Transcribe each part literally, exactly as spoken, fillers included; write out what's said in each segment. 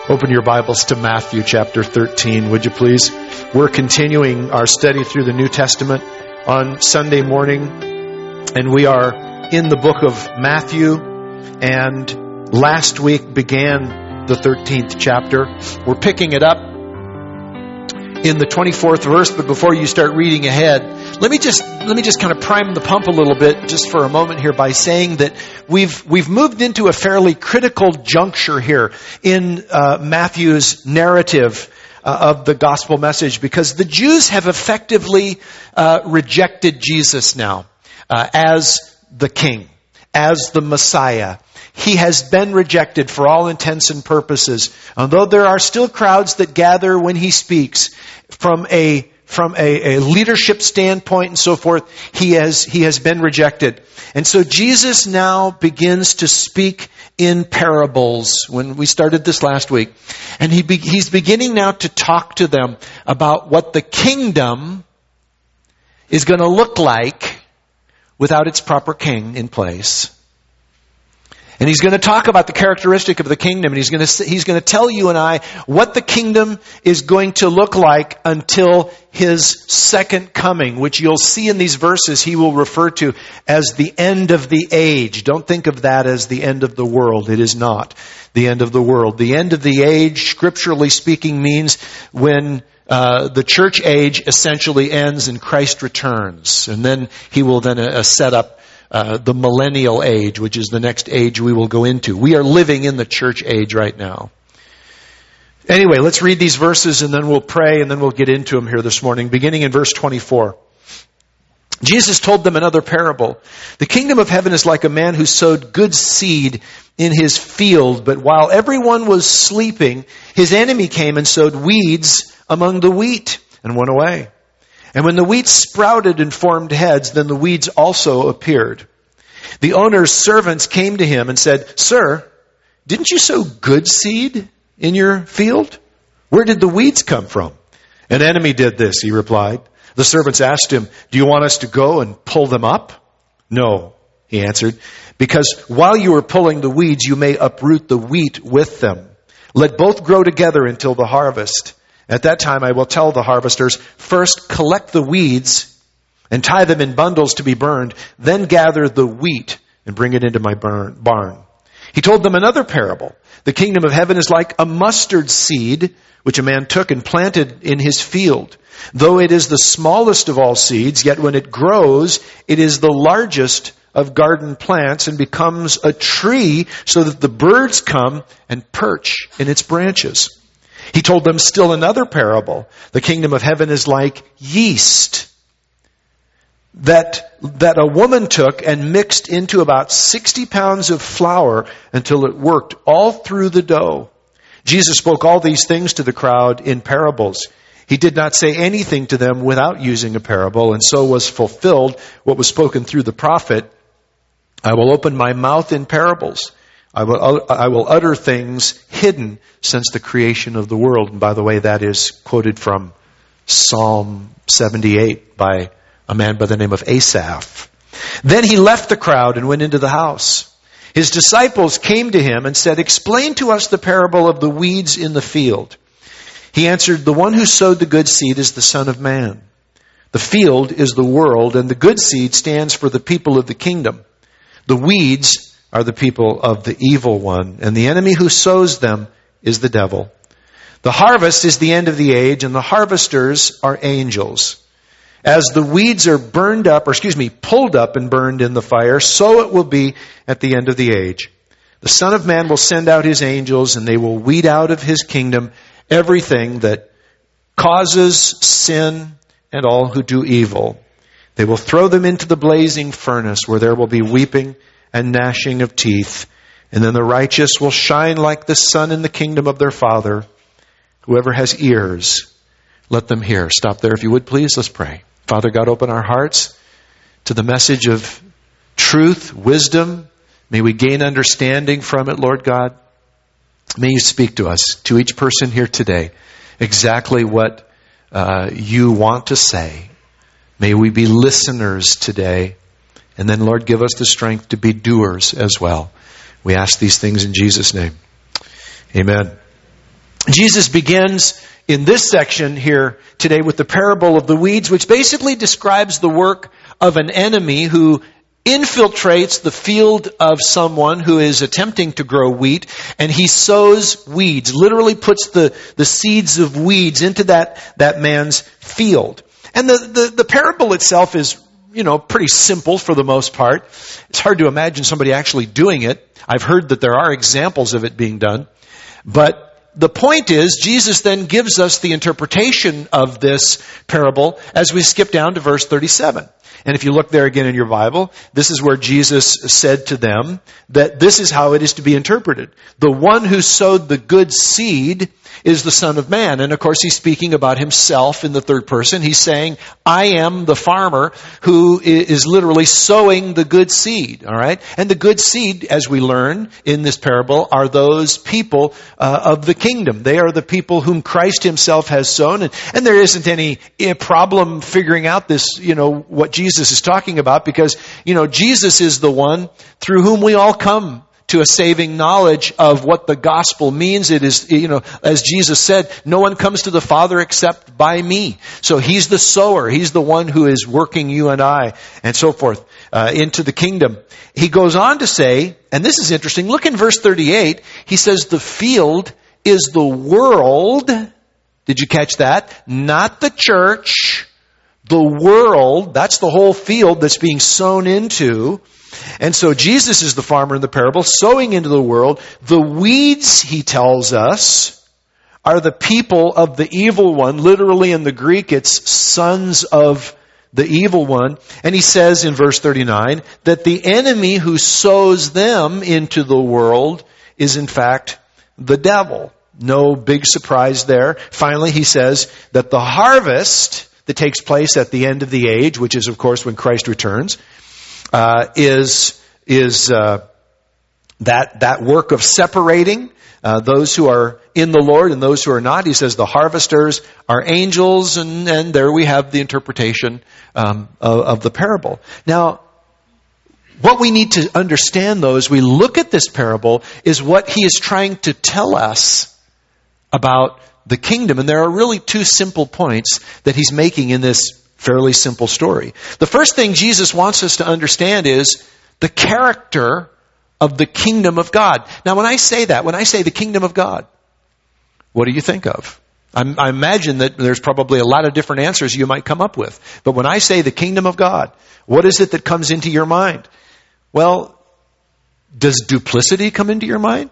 Open your Bibles to Matthew chapter thirteen, would you please? We're continuing our study through the New Testament on Sunday morning, and we are in the book of Matthew, and last week began the thirteenth chapter. We're picking it up in the twenty-fourth verse, but before you start reading ahead, let me just let me just kind of prime the pump a little bit just for a moment here by saying that we've we've moved into a fairly critical juncture here in uh, Matthew's narrative uh, of the gospel message, because the Jews have effectively uh, rejected Jesus now uh, as the king, as the Messiah. He has been rejected for all intents and purposes. Although there are still crowds that gather when he speaks, from a from a, a leadership standpoint and so forth, he has he has been rejected. And so Jesus now begins to speak in parables. When we started this last week, and he be, he's beginning now to talk to them about what the kingdom is going to look like without its proper king in place. And he's going to talk about the characteristic of the kingdom, and he's going to he's going to tell you and I what the kingdom is going to look like until his second coming, which you'll see in these verses he will refer to as the end of the age. Don't think of that as the end of the world. It is not the end of the world. The end of the age, scripturally speaking, means when uh, the church age essentially ends and Christ returns, and then he will then uh, set up Uh, the millennial age, which is the next age we will go into. We are living in the church age right now. Anyway, let's read these verses and then we'll pray and then we'll get into them here this morning, beginning in verse twenty-four. Jesus told them another parable. The kingdom of heaven is like a man who sowed good seed in his field, but while everyone was sleeping, his enemy came and sowed weeds among the wheat and went away. And when the wheat sprouted and formed heads, then the weeds also appeared. The owner's servants came to him and said, "Sir, didn't you sow good seed in your field? Where did the weeds come from?" "An enemy did this," he replied. The servants asked him, "Do you want us to go and pull them up?" "No," he answered, "because while you are pulling the weeds, you may uproot the wheat with them. Let both grow together until the harvest. At that time I will tell the harvesters, first collect the weeds and tie them in bundles to be burned, then gather the wheat and bring it into my barn." He told them another parable. The kingdom of heaven is like a mustard seed, which a man took and planted in his field. Though it is the smallest of all seeds, yet when it grows, it is the largest of garden plants and becomes a tree so that the birds come and perch in its branches. He told them still another parable. The kingdom of heaven is like yeast that, that a woman took and mixed into about sixty pounds of flour until it worked all through the dough. Jesus spoke all these things to the crowd in parables. He did not say anything to them without using a parable, and so was fulfilled what was spoken through the prophet. "I will open my mouth in parables. I will, I will utter things hidden since the creation of the world." And by the way, that is quoted from Psalm seventy-eight by a man by the name of Asaph. Then he left the crowd and went into the house. His disciples came to him and said, "Explain to us the parable of the weeds in the field." He answered, "The one who sowed the good seed is the Son of Man. The field is the world, and the good seed stands for the people of the kingdom. The weeds are the people of the evil one, and the enemy who sows them is the devil. The harvest is the end of the age, and the harvesters are angels. As the weeds are burned up, or excuse me, pulled up and burned in the fire, so it will be at the end of the age. The Son of Man will send out his angels, and they will weed out of his kingdom everything that causes sin and all who do evil. They will throw them into the blazing furnace, where there will be weeping and gnashing of teeth. And then the righteous will shine like the sun in the kingdom of their Father. Whoever has ears, let them hear." Stop there if you would, please. Let's pray. Father God, open our hearts to the message of truth, wisdom. May we gain understanding from it, Lord God. May you speak to us, to each person here today, exactly what uh, you want to say. May we be listeners today. And then, Lord, give us the strength to be doers as well. We ask these things in Jesus' name. Amen. Jesus begins in this section here today with the parable of the weeds, which basically describes the work of an enemy who infiltrates the field of someone who is attempting to grow wheat, and he sows weeds, literally puts the, the seeds of weeds into that, that man's field. And the, the, the parable itself is, you know, pretty simple for the most part. It's hard to imagine somebody actually doing it. I've heard that there are examples of it being done. But the point is, Jesus then gives us the interpretation of this parable as we skip down to verse thirty-seven. And if you look there again in your Bible, this is where Jesus said to them that this is how it is to be interpreted. The one who sowed the good seed is the Son of Man. And of course, he's speaking about himself in the third person. He's saying, I am the farmer who is literally sowing the good seed. All right. And the good seed, as we learn in this parable, are those people uh, of the kingdom. They are the people whom Christ himself has sown. And, and there isn't any problem figuring out this, you know, what Jesus is talking about, because, you know, Jesus is the one through whom we all come to a saving knowledge of what the gospel means. It is, you know, as Jesus said, no one comes to the Father except by me. So he's the sower. He's the one who is working you and I and so forth uh, into the kingdom. He goes on to say, and this is interesting, look in verse thirty-eight. He says the field is the world. Did you catch that? Not the church. The world. That's the whole field that's being sown into. And so Jesus is the farmer in the parable, sowing into the world. The weeds, he tells us, are the people of the evil one. Literally in the Greek, it's sons of the evil one. And he says in verse thirty-nine that the enemy who sows them into the world is in fact the devil. No big surprise there. Finally, he says that the harvest that takes place at the end of the age, which is of course when Christ returns, Uh, is is uh, that that work of separating uh, those who are in the Lord and those who are not. He says the harvesters are angels, and, and there we have the interpretation um, of, of the parable. Now, what we need to understand, though, as we look at this parable, is what he is trying to tell us about the kingdom. And there are really two simple points that he's making in this fairly simple story. The first thing Jesus wants us to understand is the character of the kingdom of God. Now, when I say that, when I say the kingdom of God, what do you think of? I'm, I imagine that there's probably a lot of different answers you might come up with. But when I say the kingdom of God, what is it that comes into your mind? Well, does duplicity come into your mind?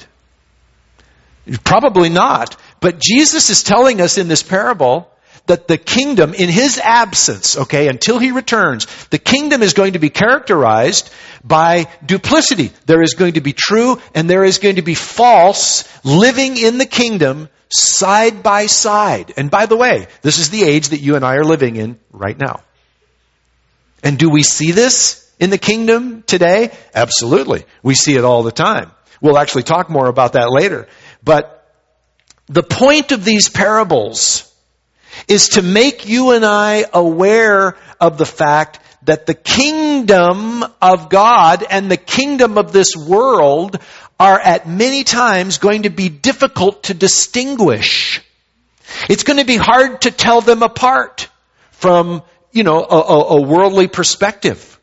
Probably not. But Jesus is telling us in this parable that the kingdom, in his absence, okay, until he returns, the kingdom is going to be characterized by duplicity. There is going to be true and there is going to be false living in the kingdom side by side. And by the way, this is the age that you and I are living in right now. And do we see this in the kingdom today? Absolutely. We see it all the time. We'll actually talk more about that later. But the point of these parables is to make you and I aware of the fact that the kingdom of God and the kingdom of this world are at many times going to be difficult to distinguish. It's going to be hard to tell them apart from, you know, a, a, a worldly perspective.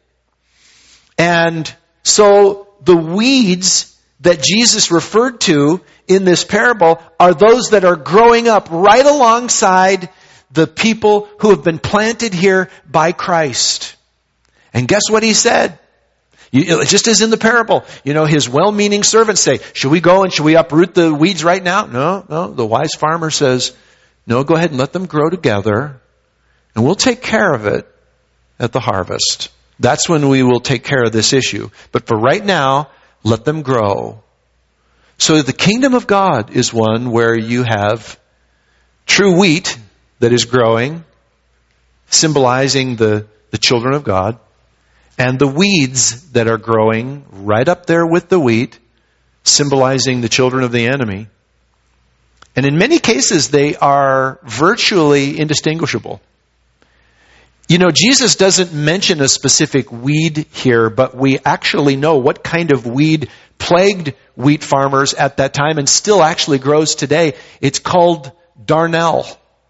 And so the weeds that Jesus referred to in this parable are those that are growing up right alongside the people who have been planted here by Christ. And guess what he said? You, just as in the parable, you know, his well-meaning servants say, should we go and should we uproot the weeds right now? No, no. The wise farmer says, no, go ahead and let them grow together and we'll take care of it at the harvest. That's when we will take care of this issue. But for right now, let them grow. So the kingdom of God is one where you have true wheat that is growing, symbolizing the, the children of God, and the weeds that are growing right up there with the wheat, symbolizing the children of the enemy. And in many cases, they are virtually indistinguishable. You know, Jesus doesn't mention a specific weed here, but we actually know what kind of weed plagued wheat farmers at that time and still actually grows today. It's called darnel.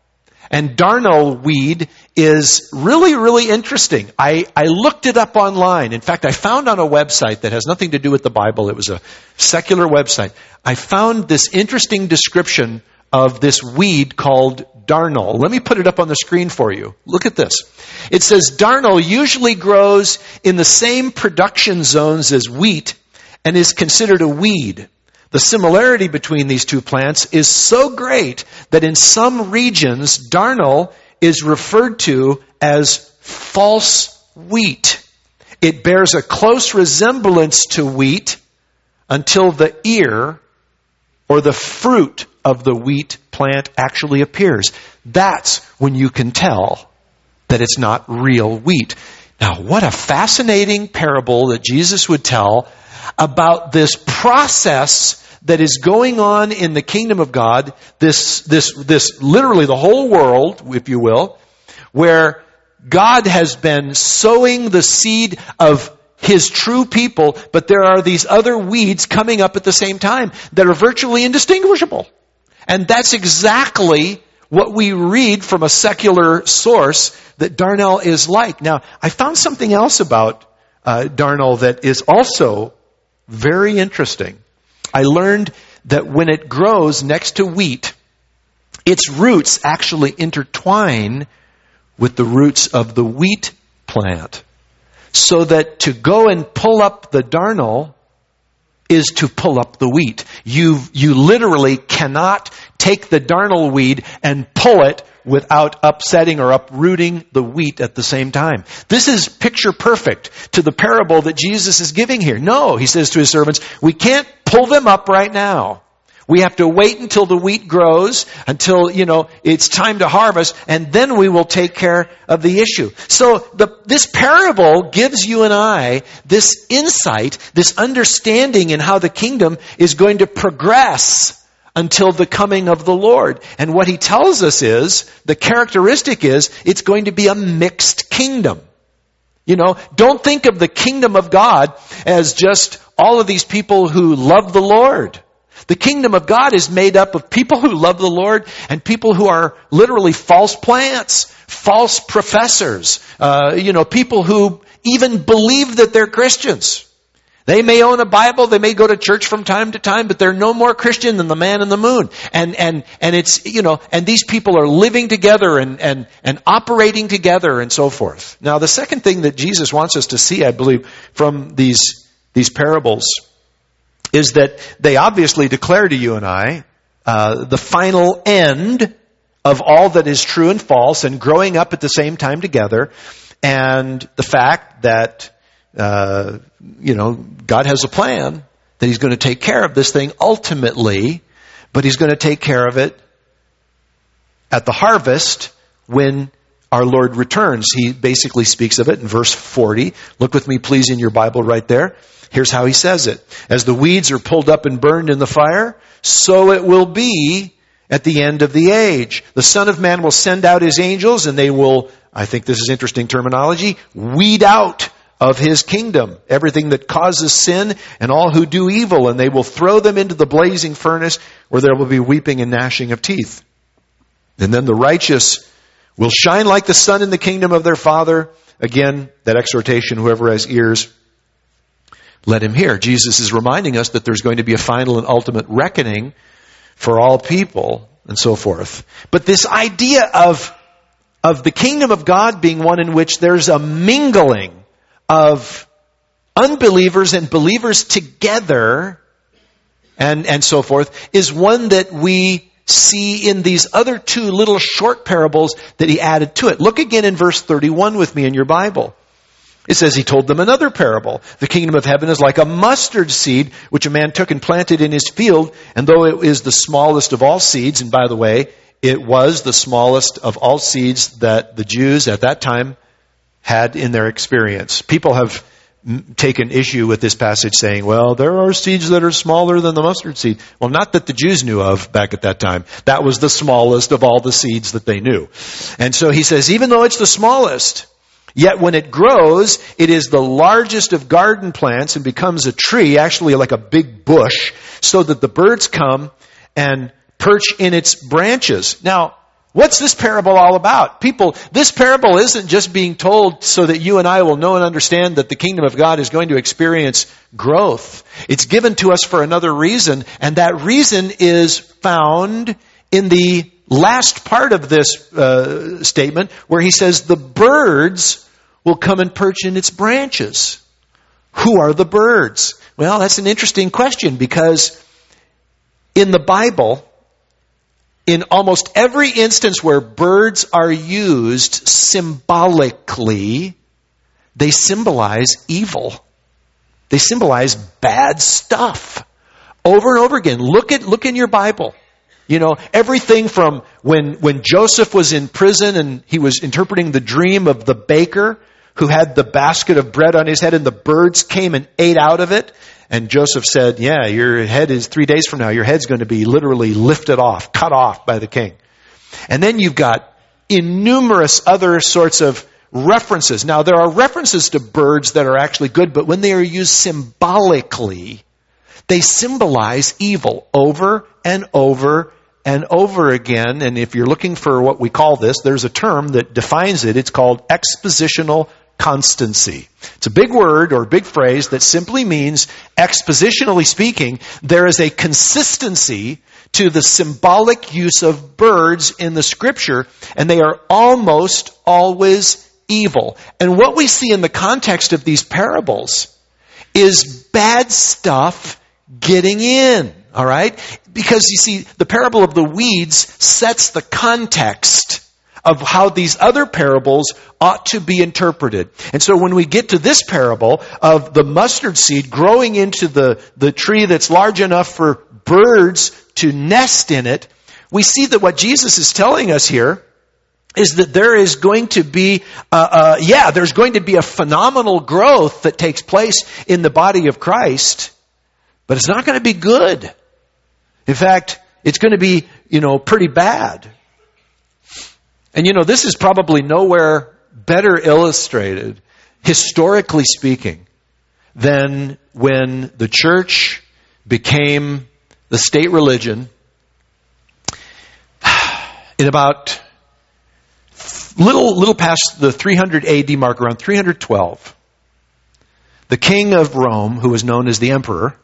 And darnel weed is really, really interesting. I, I looked it up online. In fact, I found on a website that has nothing to do with the Bible. It was a secular website. I found this interesting description of this weed called darnel. Let me put it up on the screen for you. Look at this. It says darnel usually grows in the same production zones as wheat and is considered a weed. The similarity between these two plants is so great that in some regions, darnel is referred to as false wheat. It bears a close resemblance to wheat until the ear or the fruit of the wheat plant actually appears. That's when you can tell that it's not real wheat. Now, what a fascinating parable that Jesus would tell about this process that is going on in the kingdom of God, this, this, this, literally the whole world, if you will, where God has been sowing the seed of His true people, but there are these other weeds coming up at the same time that are virtually indistinguishable. And that's exactly what we read from a secular source that darnel is like. Now, I found something else about uh, darnel that is also very interesting. I learned that when it grows next to wheat, its roots actually intertwine with the roots of the wheat plant. So that to go and pull up the darnel is to pull up the wheat. You, you literally cannot take the darnel weed and pull it without upsetting or uprooting the wheat at the same time. This is picture perfect to the parable that Jesus is giving here. No, he says to his servants, we can't pull them up right now. We have to wait until the wheat grows, until, you know, it's time to harvest, and then we will take care of the issue. So the, this parable gives you and I this insight, this understanding in how the kingdom is going to progress until the coming of the Lord. And what he tells us is, the characteristic is, it's going to be a mixed kingdom. You know, don't think of the kingdom of God as just all of these people who love the Lord. The kingdom of God is made up of people who love the Lord and people who are literally false plants, false professors, uh, you know, people who even believe that they're Christians. They may own a Bible, they may go to church from time to time, but they're no more Christian than the man in the moon. And, and, and it's, you know, and these people are living together and, and, and operating together and so forth. Now, the second thing that Jesus wants us to see, I believe, from these, these parables is that they obviously declare to you and I, uh, the final end of all that is true and false and growing up at the same time together, and the fact that Uh, you know, God has a plan that He's going to take care of this thing ultimately, but He's going to take care of it at the harvest when our Lord returns. He basically speaks of it in verse forty. Look with me, please, in your Bible right there. Here's how He says it. As the weeds are pulled up and burned in the fire, so it will be at the end of the age. The Son of Man will send out His angels, and they will, I think this is interesting terminology, weed out of His kingdom everything that causes sin and all who do evil, and they will throw them into the blazing furnace where there will be weeping and gnashing of teeth. And then the righteous will shine like the sun in the kingdom of their Father. Again, that exhortation, whoever has ears, let him hear. Jesus is reminding us that there's going to be a final and ultimate reckoning for all people and so forth. But this idea of, of the kingdom of God being one in which there's a mingling of unbelievers and believers together and, and so forth is one that we see in these other two little short parables that he added to it. Look again in verse thirty-one with me in your Bible. It says, he told them another parable. The kingdom of heaven is like a mustard seed, which a man took and planted in his field. And though it is the smallest of all seeds, and by the way, it was the smallest of all seeds that the Jews at that time had in their experience. People have taken issue with this passage saying, well, there are seeds that are smaller than the mustard seed. Well, not that the Jews knew of back at that time. That was the smallest of all the seeds that they knew. And so he says, even though it's the smallest, yet when it grows, it is the largest of garden plants and becomes a tree, actually like a big bush, so that the birds come and perch in its branches. Now, what's this parable all about? People, this parable isn't just being told so that you and I will know and understand that the kingdom of God is going to experience growth. It's given to us for another reason, and that reason is found in the last part of this uh, statement where he says the birds will come and perch in its branches. Who are the birds? Well, that's an interesting question because in the Bible, in almost every instance where birds are used symbolically, they symbolize evil. They symbolize bad stuff. Over and over again. Look at, look in your Bible. You know, everything from when, when Joseph was in prison and he was interpreting the dream of the baker who had the basket of bread on his head and the birds came and ate out of it. And Joseph said, yeah, your head is three days from now, your head's going to be literally lifted off, cut off by the king. And then you've got innumerous other sorts of references. Now, there are references to birds that are actually good, but when they are used symbolically, they symbolize evil over and over and over again. And if you're looking for what we call this, there's a term that defines it. It's called expositional constancy. It's a big word or big phrase that simply means, expositionally speaking, there is a consistency to the symbolic use of birds in the scripture, and they are almost always evil. And what we see in the context of these parables is bad stuff getting in, all right? Because you see, the parable of the weeds sets the context of how these other parables ought to be interpreted. And so when we get to this parable of the mustard seed growing into the, the tree that's large enough for birds to nest in it, we see that what Jesus is telling us here is that there is going to be, uh, uh, yeah, there's going to be a phenomenal growth that takes place in the body of Christ, but it's not going to be good. In fact, it's going to be, you know, pretty bad. And you know, this is probably nowhere better illustrated, historically speaking, than when the church became the state religion in about little, little past the three hundred A D mark, around three hundred twelve. The king of Rome, who was known as the emperor,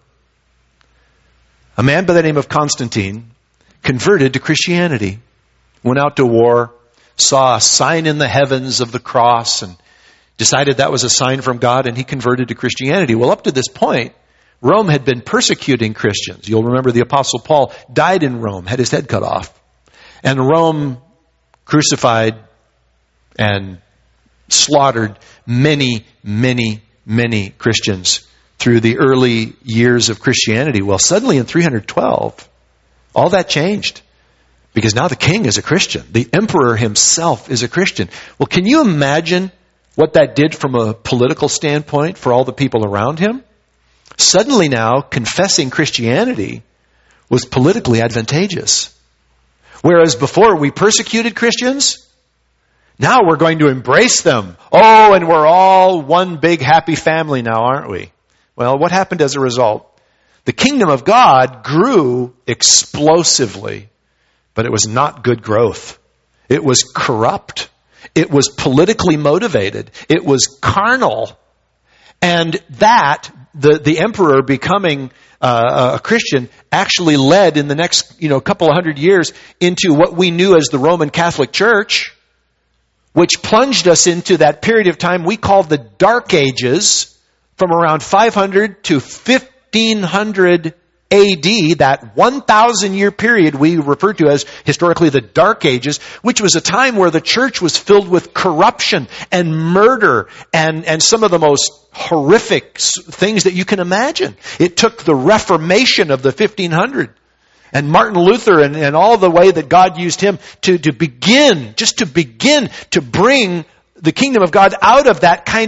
a man by the name of Constantine, converted to Christianity, went out to war, saw a sign in the heavens of the cross and decided that was a sign from God, and he converted to Christianity. Well, up to this point, Rome had been persecuting Christians. You'll remember the Apostle Paul died in Rome, had his head cut off. And Rome crucified and slaughtered many, many, many Christians through the early years of Christianity. Well, suddenly in three hundred twelve, all that changed. Because now the king is a Christian. The emperor himself is a Christian. Well, can you imagine what that did from a political standpoint for all the people around him? Suddenly now, confessing Christianity was politically advantageous. Whereas before we persecuted Christians, now we're going to embrace them. Oh, and we're all one big happy family now, aren't we? Well, what happened as a result? The kingdom of God grew explosively. But it was not good growth. It was corrupt. It was politically motivated. It was carnal. And that, the, the emperor becoming uh, a Christian, actually led in the next, you know, couple of hundred years into what we knew as the Roman Catholic Church, which plunged us into that period of time we call the Dark Ages, from around five hundred to fifteen hundred A D, that one thousand year period we refer to as historically the Dark Ages, which was a time where the church was filled with corruption and murder and, and some of the most horrific things that you can imagine. It took the Reformation of the fifteen hundred and Martin Luther and, and all the way that God used him to, to begin, just to begin to bring the kingdom of God out of that kind of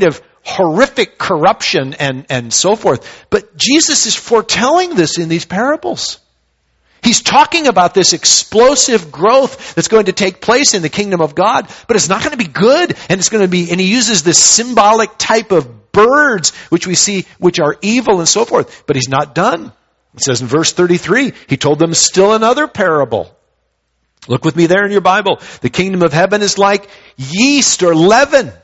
horrific corruption and, and so forth. But Jesus is foretelling this in these parables. He's talking about this explosive growth that's going to take place in the kingdom of God, but it's not going to be good, and it's going to be, and he uses this symbolic type of birds, which we see, which are evil and so forth, but he's not done. It says in verse thirty-three, he told them still another parable. Look with me there in your Bible. The kingdom of heaven is like yeast or leaven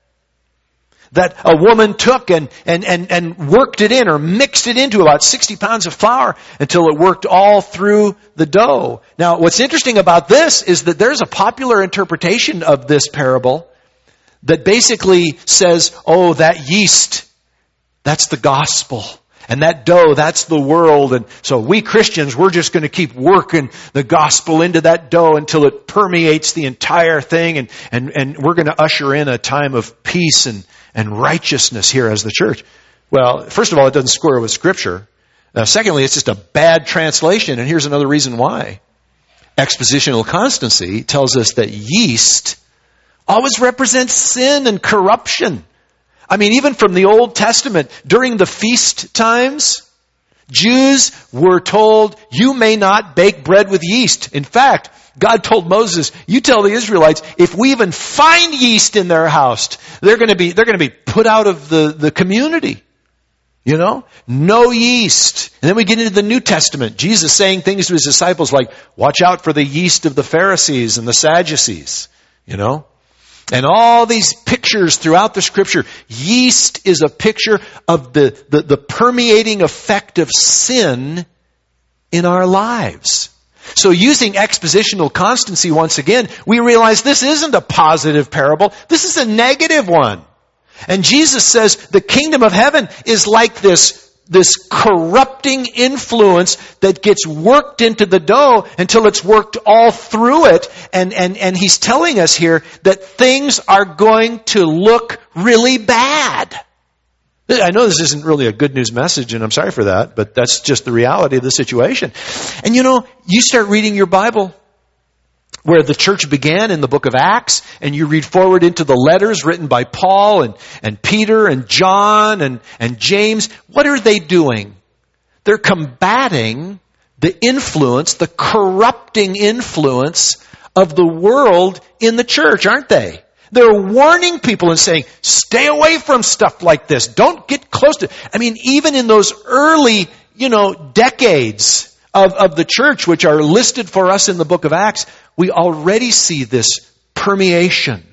that a woman took and, and, and, and worked it in or mixed it into about sixty pounds of flour until it worked all through the dough. Now, what's interesting about this is that there's a popular interpretation of this parable that basically says, oh, that yeast, that's the gospel. And that dough, that's the world. And so we Christians, we're just going to keep working the gospel into that dough until it permeates the entire thing. And, and, and we're going to usher in a time of peace and, and righteousness here as the church. Well, first of all, it doesn't square with Scripture. Uh, secondly, it's just a bad translation. And here's another reason why. Expositional constancy tells us that yeast always represents sin and corruption. I mean, even from the Old Testament, during the feast times, Jews were told, you may not bake bread with yeast. In fact, God told Moses, you tell the Israelites, if we even find yeast in their house, they're going to be, they're going to be put out of the, the community. You know? No yeast. And then we get into the New Testament. Jesus saying things to his disciples like, watch out for the yeast of the Pharisees and the Sadducees. You know? And all these pictures throughout the Scripture, yeast is a picture of the, the, the permeating effect of sin in our lives. So using expositional constancy once again, we realize this isn't a positive parable. This is a negative one. And Jesus says the kingdom of heaven is like this This corrupting influence that gets worked into the dough until it's worked all through it. And, and, and he's telling us here that things are going to look really bad. I know this isn't really a good news message, and I'm sorry for that, but that's just the reality of the situation. And you know, you start reading your Bible, where the church began in the book of Acts, and you read forward into the letters written by Paul and, and Peter and John and, and James. What are they doing? They're combating the influence, the corrupting influence of the world in the church, aren't they? They're warning people and saying, stay away from stuff like this. Don't get close to it. I mean, even in those early, you know, decades of, of the church, which are listed for us in the book of Acts, we already see this permeation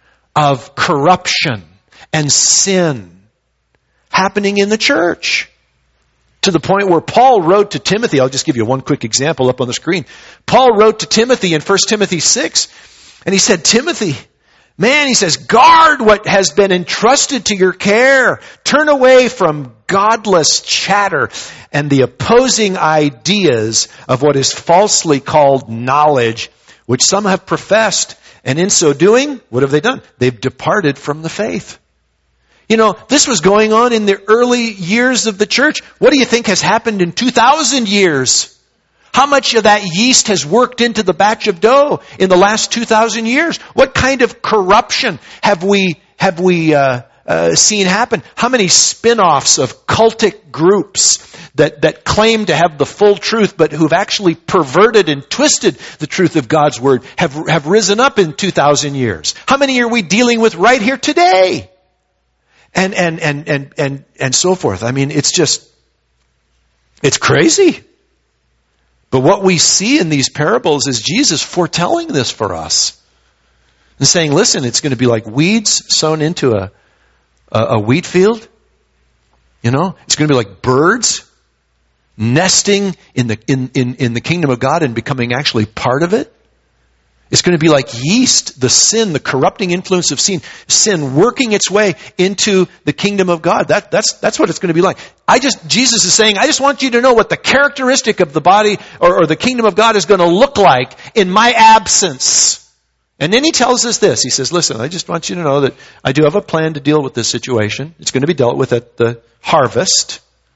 of corruption and sin happening in the church. To the point where Paul wrote to Timothy, I'll just give you one quick example up on the screen. Paul wrote to Timothy in First Timothy six, and he said, Timothy, man, he says, guard what has been entrusted to your care. Turn away from godless chatter and the opposing ideas of what is falsely called knowledge, which some have professed, and in so doing, what have they done? They've departed from the faith. You know, this was going on in the early years of the church. What do you think has happened in two thousand years? How much of that yeast has worked into the batch of dough in the last two thousand years? What kind of corruption have we, have we, uh, uh, seen happen? How many spin-offs of cultic groups that, that claim to have the full truth, but who've actually perverted and twisted the truth of God's Word have, have risen up in two thousand years? How many are we dealing with right here today? And, and, and, and, and, and so forth. I mean, it's just, it's crazy. But what we see in these parables is Jesus foretelling this for us. And saying, listen, it's going to be like weeds sown into a, a, a wheat field. You know, it's going to be like birds nesting in the, in, in, in the kingdom of God and becoming actually part of it. It's going to be like yeast, the sin, the corrupting influence of sin, sin working its way into the kingdom of God. That, that's, that's what it's going to be like. I just, Jesus is saying, I just want you to know what the characteristic of the body or, or the kingdom of God is going to look like in my absence. And then he tells us this. He says, listen, I just want you to know that I do have a plan to deal with this situation. It's going to be dealt with at the harvest,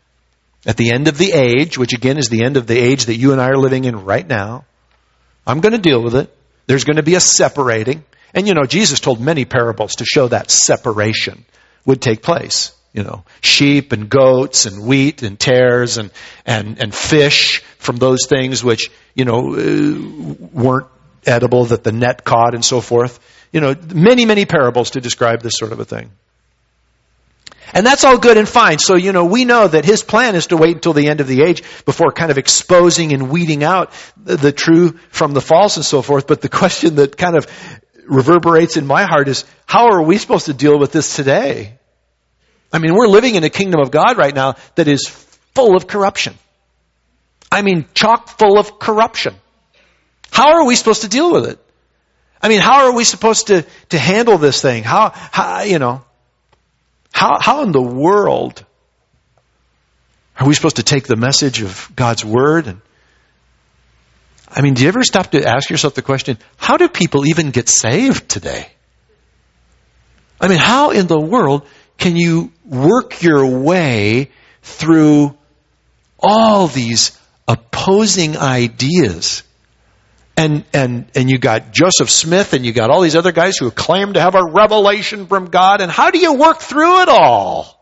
at the end of the age, which again is the end of the age that you and I are living in right now. I'm going to deal with it. There's going to be a separating. And you know, Jesus told many parables to show that separation would take place. You know, sheep and goats and wheat and tares and, and, and fish from those things which, you know, uh, weren't edible that the net caught and so forth. You know, many, many parables to describe this sort of a thing. And that's all good and fine. So, you know, we know that his plan is to wait until the end of the age before kind of exposing and weeding out the, the true from the false and so forth. But the question that kind of reverberates in my heart is, how are we supposed to deal with this today? I mean, we're living in a kingdom of God right now that is full of corruption. I mean, chock full of corruption. How are we supposed to deal with it? I mean, how are we supposed to, to handle this thing? How, how, you know, how, how in the world are we supposed to take the message of God's Word? And I mean, do you ever stop to ask yourself the question, how do people even get saved today? I mean, how in the world can you work your way through all these opposing ideas? And, and, and you got Joseph Smith and you got all these other guys who claim to have a revelation from God. And how do you work through it all?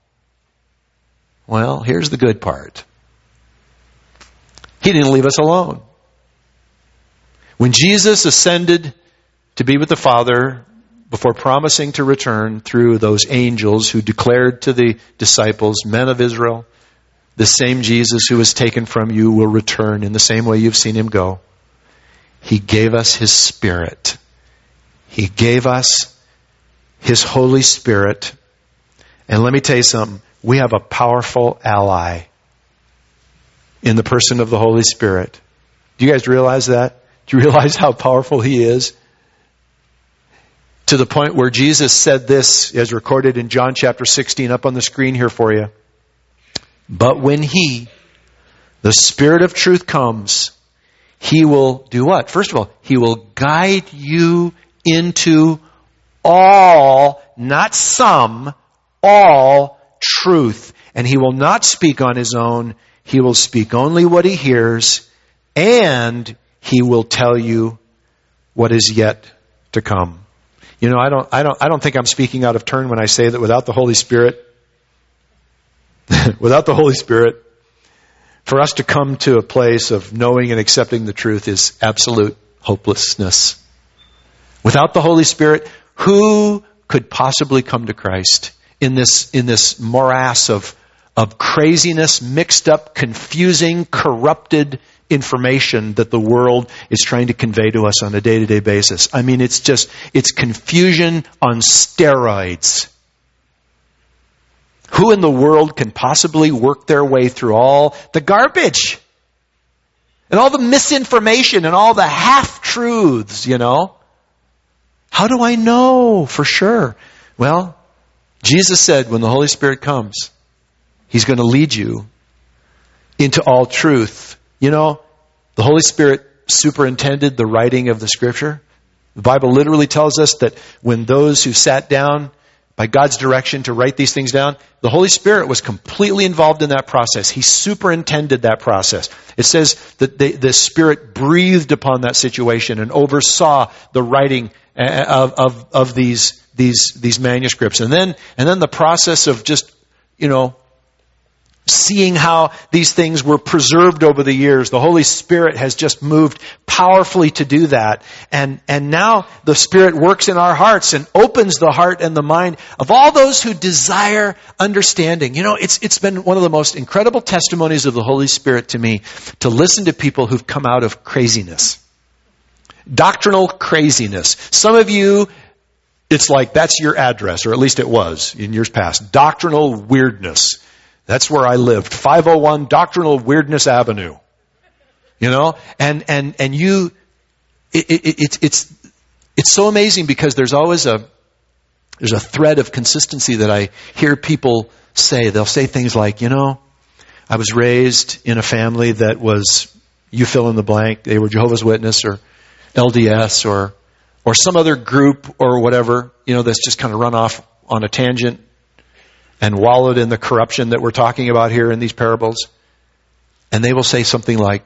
Well, here's the good part. He didn't leave us alone. When Jesus ascended to be with the Father, before promising to return through those angels who declared to the disciples, men of Israel, the same Jesus who was taken from you will return in the same way you've seen him go. He gave us his Spirit. He gave us his Holy Spirit. And let me tell you something. We have a powerful ally in the person of the Holy Spirit. Do you guys realize that? Do you realize how powerful he is? To the point where Jesus said this, as recorded in John chapter sixteen, up on the screen here for you. But when he, the Spirit of truth, comes, he will do what? First of all, he will guide you into all, not some, all truth. And he will not speak on his own. He will speak only what he hears, and he will tell you what is yet to come. You know, I don't, I don't, I don't think I'm speaking out of turn when I say that without the Holy Spirit, without the Holy Spirit, for us to come to a place of knowing and accepting the truth is absolute hopelessness. Without the Holy Spirit, who could possibly come to Christ in this, in this morass of, of craziness, mixed up, confusing, corrupted information that the world is trying to convey to us on a day-to-day basis? I mean, it's just, it's confusion on steroids. Who in the world can possibly work their way through all the garbage and all the misinformation and all the half-truths, you know? How do I know for sure? Well, Jesus said when the Holy Spirit comes, he's going to lead you into all truth. You know, the Holy Spirit superintended the writing of the Scripture. The Bible literally tells us that when those who sat down by God's direction to write these things down, the Holy Spirit was completely involved in that process. He superintended that process. It says that the, the Spirit breathed upon that situation and oversaw the writing of, of, of these, these, these manuscripts. And then, and then the process of just, you know, seeing how these things were preserved over the years. The Holy Spirit has just moved powerfully to do that. And, and now the Spirit works in our hearts and opens the heart and the mind of all those who desire understanding. You know, it's, it's been one of the most incredible testimonies of the Holy Spirit to me to listen to people who've come out of craziness. Doctrinal craziness. Some of you, it's like that's your address, or at least it was in years past. Doctrinal weirdness. That's where I lived. five oh one Doctrinal Weirdness Avenue. You know? And, and, and you, it, it, it, it's, it's so amazing because there's always a, there's a thread of consistency that I hear people say. They'll say things like, you know, I was raised in a family that was, you fill in the blank. They were Jehovah's Witness or L D S or, or some other group or whatever, you know, that's just kind of run off on a tangent and wallowed in the corruption that we're talking about here in these parables. And they will say something like,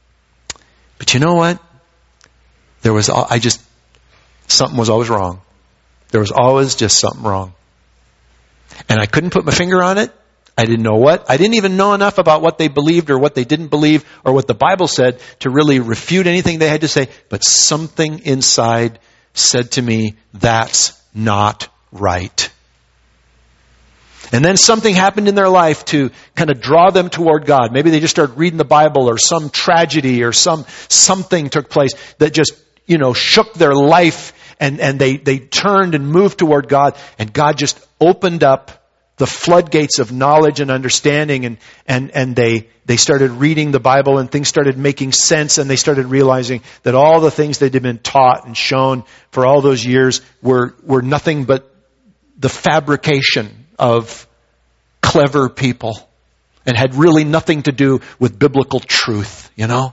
but you know what? There was, I just, something was always wrong. There was always just something wrong. And I couldn't put my finger on it. I didn't know what. I didn't even know enough about what they believed or what they didn't believe or what the Bible said to really refute anything they had to say. But something inside said to me, that's not right. And then something happened in their life to kind of draw them toward God. Maybe they just started reading the Bible, or some tragedy or some something took place that just, you know, shook their life, and, and they, they turned and moved toward God, and God just opened up the floodgates of knowledge and understanding, and, and, and they, they started reading the Bible, and things started making sense, and they started realizing that all the things they'd been taught and shown for all those years were, were nothing but the fabrication of clever people, and had really nothing to do with biblical truth, you know?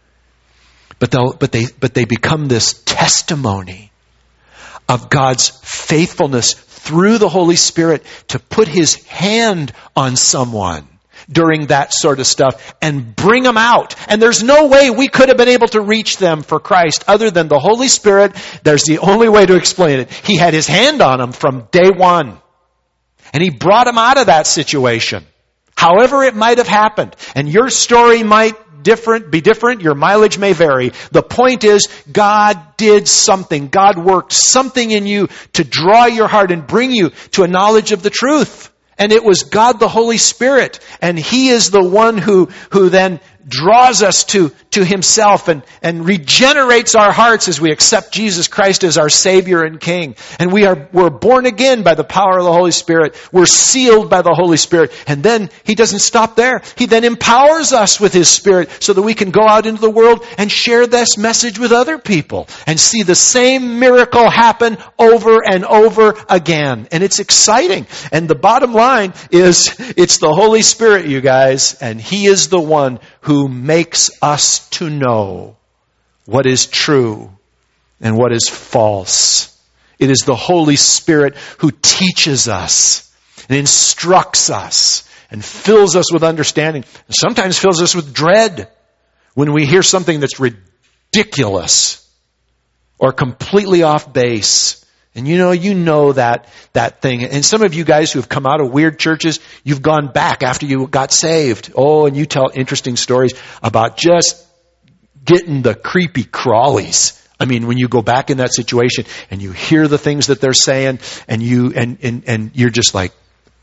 But they'll, but they, but they become this testimony of God's faithfulness through the Holy Spirit to put His hand on someone during that sort of stuff and bring them out. And there's no way we could have been able to reach them for Christ other than the Holy Spirit. There's the only way to explain it. He had His hand on them from day one. And He brought them out of that situation. However it might have happened. And your story might different, be different. Your mileage may vary. The point is, God did something. God worked something in you to draw your heart and bring you to a knowledge of the truth. And it was God the Holy Spirit. And He is the one who, who then draws us to, to Himself and, and regenerates our hearts as we accept Jesus Christ as our Savior and King. And we are, we're born again by the power of the Holy Spirit. We're sealed by the Holy Spirit. And then He doesn't stop there. He then empowers us with His Spirit so that we can go out into the world and share this message with other people and see the same miracle happen over and over again. And it's exciting. And the bottom line is, it's the Holy Spirit, you guys, and He is the one who makes us to know what is true and what is false. It is the Holy Spirit who teaches us and instructs us and fills us with understanding. And sometimes fills us with dread when we hear something that's ridiculous or completely off base. And you know, you know that, that thing. And some of you guys who have come out of weird churches, you've gone back after you got saved. Oh, and you tell interesting stories about just getting the creepy crawlies. I mean, when you go back in that situation and you hear the things that they're saying, and you, and, and, and you're just like,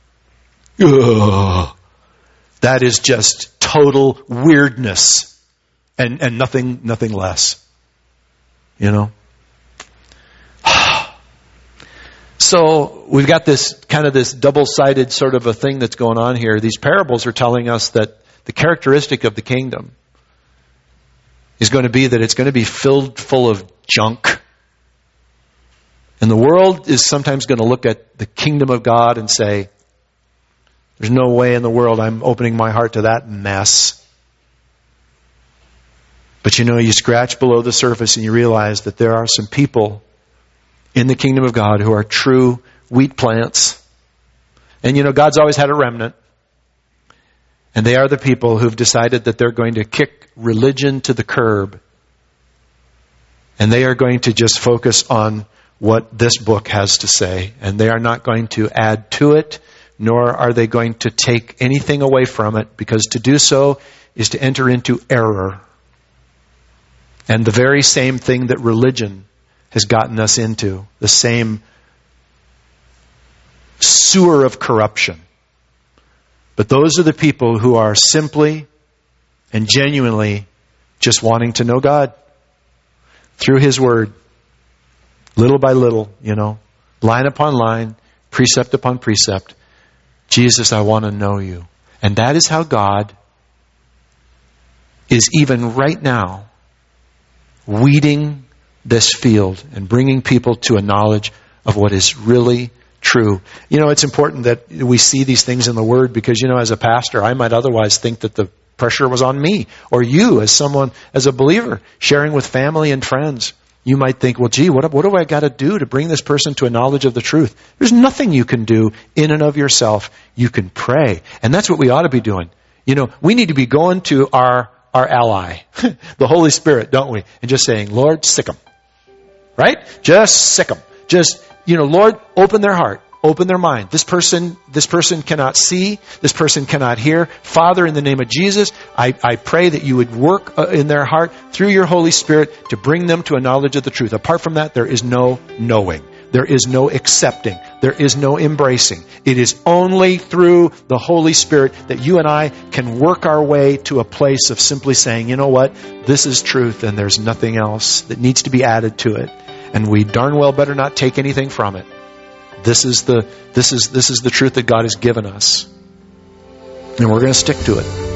ugh. That is just total weirdness and, and nothing, nothing less. You know? So we've got this kind of this double-sided sort of a thing that's going on here. These parables are telling us that the characteristic of the kingdom is going to be that it's going to be filled full of junk. And the world is sometimes going to look at the kingdom of God and say, there's no way in the world I'm opening my heart to that mess. But you know, you scratch below the surface and you realize that there are some people in the kingdom of God who are true wheat plants. And you know, God's always had a remnant. And they are the people who've decided that they're going to kick religion to the curb. And they are going to just focus on what this book has to say. And they are not going to add to it, nor are they going to take anything away from it, because to do so is to enter into error. And the very same thing that religion has gotten us into, the same sewer of corruption. But those are the people who are simply and genuinely just wanting to know God through His Word, little by little, you know, line upon line, precept upon precept. Jesus, I want to know You. And that is how God is even right now weeding this field and bringing people to a knowledge of what is really true. You know, it's important that we see these things in the Word because, you know, as a pastor, I might otherwise think that the pressure was on me or you as someone, as a believer, sharing with family and friends. You might think, well, gee, what, what do I got to do to bring this person to a knowledge of the truth? There's nothing you can do in and of yourself. You can pray. And that's what we ought to be doing. You know, we need to be going to our, our ally, the Holy Spirit, don't we? And just saying, Lord, sick 'em. Right? Just sick them. Just, you know, Lord, open their heart. Open their mind. This person, this person cannot see. This person cannot hear. Father, in the name of Jesus, I, I pray that you would work in their heart through your Holy Spirit to bring them to a knowledge of the truth. Apart from that, there is no knowing. There is no accepting. There is no embracing. It is only through the Holy Spirit that you and I can work our way to a place of simply saying, you know what? This is truth and there's nothing else that needs to be added to it. And we darn well better not take anything from it. This is the, this is, this is the truth that God has given us. And we're going to stick to it.